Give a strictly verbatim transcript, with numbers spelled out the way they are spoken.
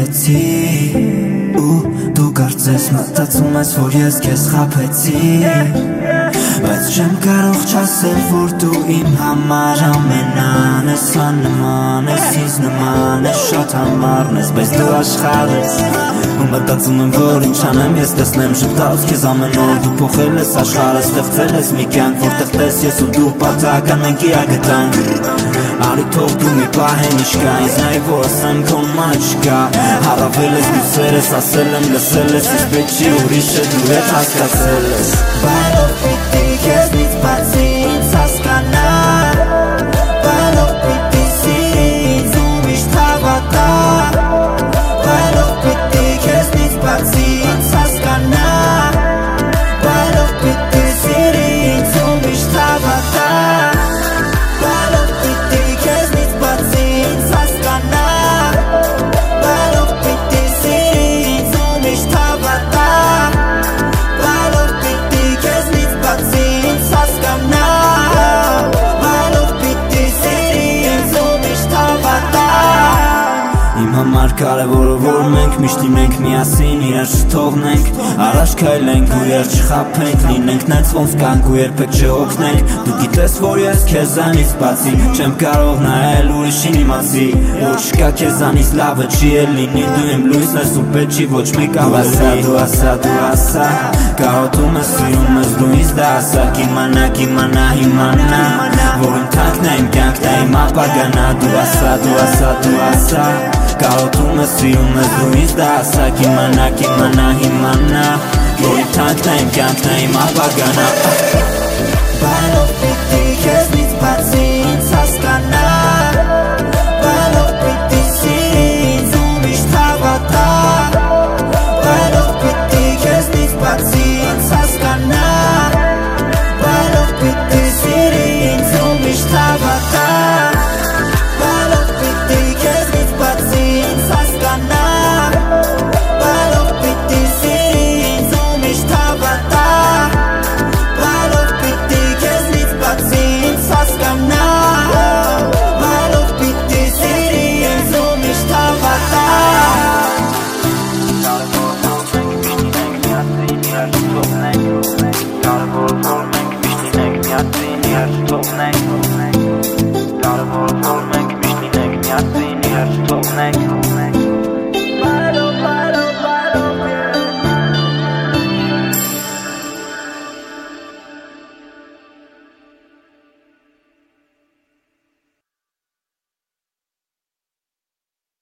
մոտեցի ու դու կարծես մտածում ես, որ ես քեզ խաբեցի, բայց չեմ կարող չասել, որ դու իմ համար ամենան ես, աննման ես, ինձ նման ես, շատ համարն ես, բայց դու աշխարհ ես, ու մտածում եմ, որ ինչ անեմ, ես տեսնեմ շփթած քեզ ամեն օր, դու փոխել ես աշխարհը, ստեղծել ես մի կյանք, որտեղ տես ես ու դու պատահական մենք իրար գտանք, արի թող դու մի պահ են իշկա, ինձ նայ որ ասեմ քո նմանը չկա, հարավել ես դու սեր ես, ասել եմ լսել ես, իսկ պետք չի ուրիշ է դու հետ հասկացել ես, Բարով պիտի քեզնից բացի ինձ հասկանա, Բարով պիտի սիրի ինձ ու միշտ հավատա, Բարով պիտի քեզնից բացի ինձ հասկանա, Բարով պիտի սիրի ինձ ու միշտ հավատա, Բարով պիտի քեզնից բացի ինձ հասկանա, Բարով պիտի սիրի ինձ ու միշտ հավատա, Բարով պիտի քեզնից բացի ինձ հասկանա, Բարով պիտի սիրի ինձ ու միշտ հավատա Իմ համար կարևորը որ մենք միշտ լինենք միասին, իրար չթողնենք, առաջ քայլենք ու երբ չխաբենք, լինենք նենց ոնց կանք ու երբեք չհոգնենք, դու գիտես որ ես քեզանից բացի չեմ կարող նայել ուրիշին իմացի, որ չկա քեզանից լավը չի էլ լինի, դու իմ լույսն ես ու պետք չի ոչ մի կավասի, դու ասա, դու ասա, կարոտում ես սիրում ես դու ինձ դա ասա, կիմանա, կիմանա, իմանա, որ իմ թանկն է իմ կյանքն է իմ ապագանա, դու ասա, դու ասա, դու ասա, կարոտում ես սիրում ես դու ինձ դա ասա, կիմանա, կիմանա, իմանա, որ իմ թանկն է իմ կյանքն է իմ ապագանա, Բարով պիտի քեզնից բացի ինձ հասկանա, Բարով պիտի սիրի ինձ ու միշտ հավատա, Բարով պիտի քեզնից բացի ինձ հասկանա, Բարով պիտի սիրի ինձ ու միշտ հավատա, Բարով պիտի քեզնից բացի ինձ հասկանա, Բարով պիտի սիրի ինձ ու միշտ հավատա, Բարով պիտի քեզնից բացի ինձ հասկանա, Բարով պիտի սիրի ինձ ու միշտ հավատա Կարևոր որ մենք միշտ լինենք միասին, իրար չթողնենք, Կարևոր որ մենք միշտ լինենք միասին, իրար չթողնենք